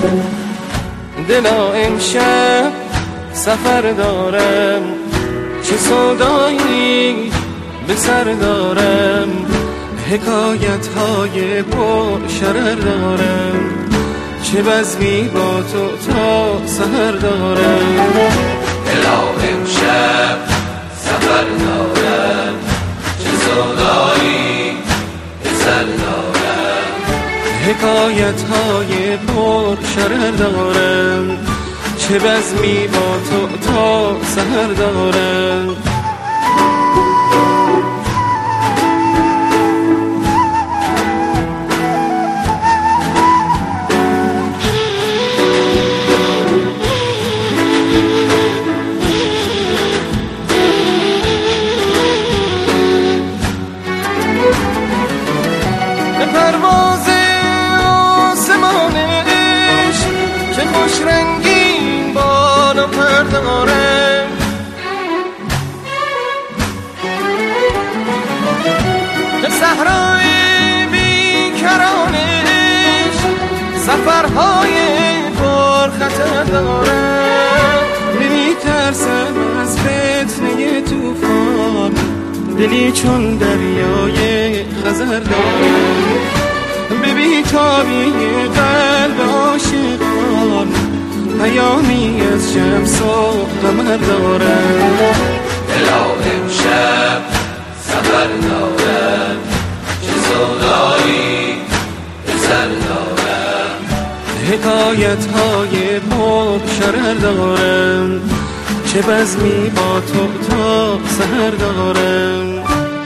دلا امشب سفر دارم، چه سودایی به سر دارم، حکایت های پر شرر دارم، چه بزمی با تو تا سحر دارم. دلا امشب سفر دارم، چه سودایی به سر دارم، حکایت های پر شرر دارم، چه بزمی با تو تا سحر دارم. به پرواز آسمان عشق چه خوش رنگین بال و پر دارم، به صحرای بیکران عشق سفرهای پر خطر دارم. نمی‌ترسم از فتنه طوفان، دلی چون دریای خزر دارم، به بی‌تابی قلب عاشقان پیامی از شمس و قمر دارم. دلا امشب سفر دارم، چه سودایی به سر دارم، حکایت های پر شرر دارم، چه بزمی با تو تا سحر دارم.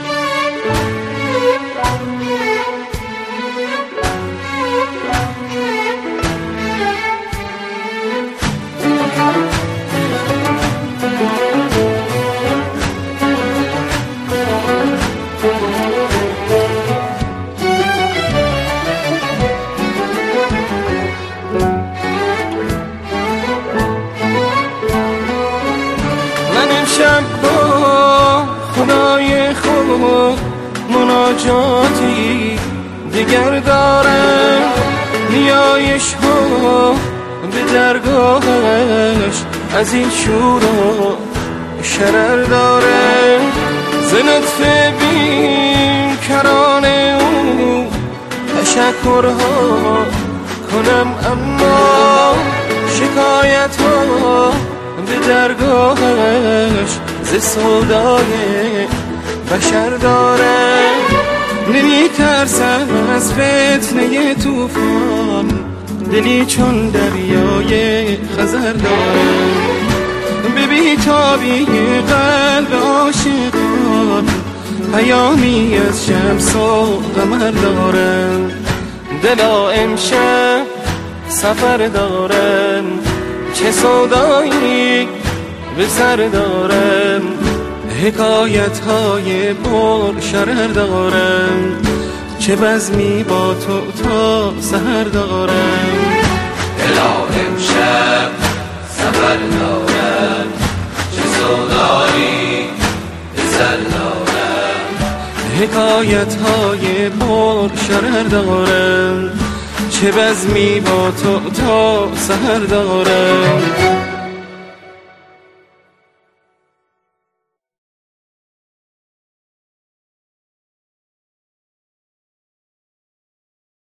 شب با خدای خود مناجاتی دیگر دارم، نیایش ها به درگاهش از این شور و شرر دارم، ز لطف بیکران او تشکرها کنم، اما شکایت ها به درگاهش ز سودای بشر دارم. نمی‌ترسم از فتنه طوفان، دلی چون دریای خزر دارم، به بی‌تابی قلب عاشقان پیامی از شمس و قمر دارم. دلا امشب سفر دارم، چه سودایی به سر دارم، حکایت های پر شرر دارم، چه بزمی با تو تا سحر دارم. دلا امشب سفر دارم، چه سودایی به سر دارم، حکایت های پر شرر دارم، چه بزمی با تو تا سحر دارم.